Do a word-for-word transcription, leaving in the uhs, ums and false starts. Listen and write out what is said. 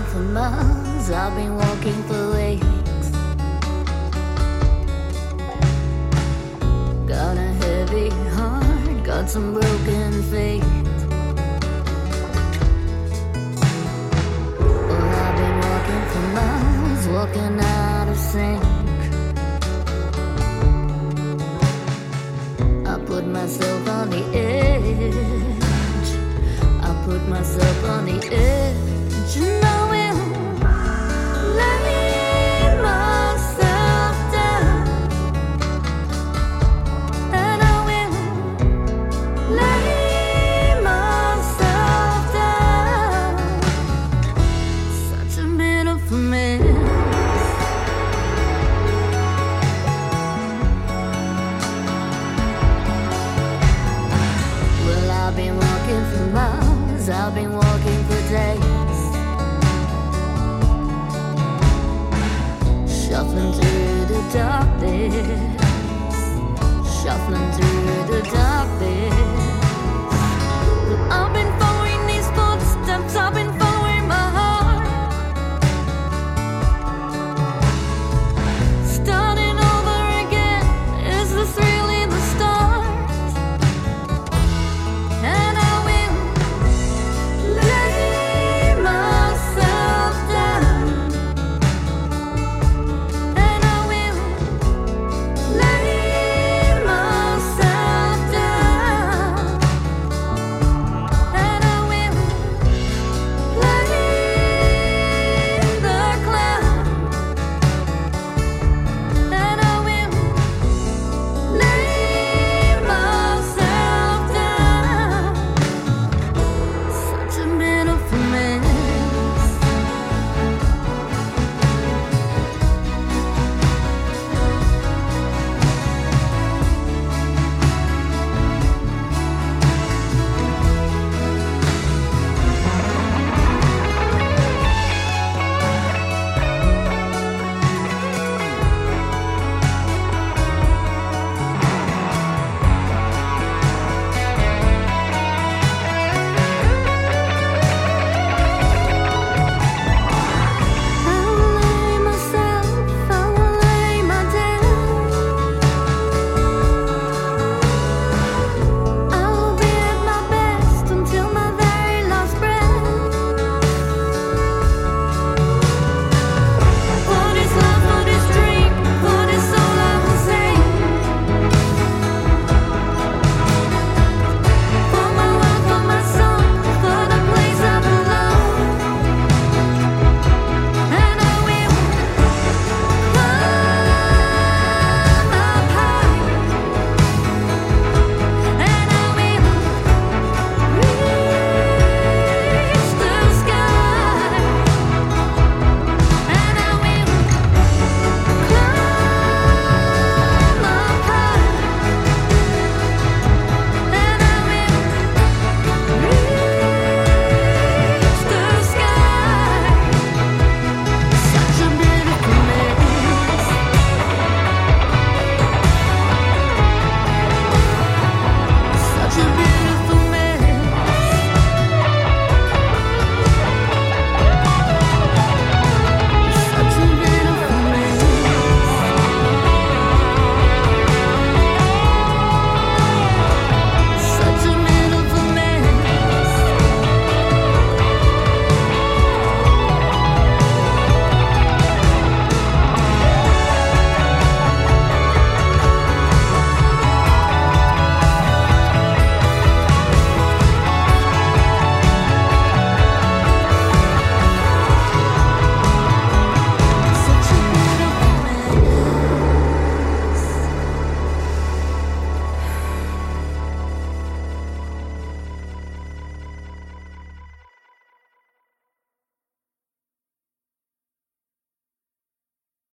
for miles, I've been walking for weeks. Got a heavy heart, got some broken faith. Well, I've been walking for miles, walking out of sync. I put myself on the edge. I put myself on the edge, and I will lay myself down, and I will lay myself down. Such a beautiful man. Well, I've been walking for miles, I've been walking for days, shuffling through the darkness, shuffling through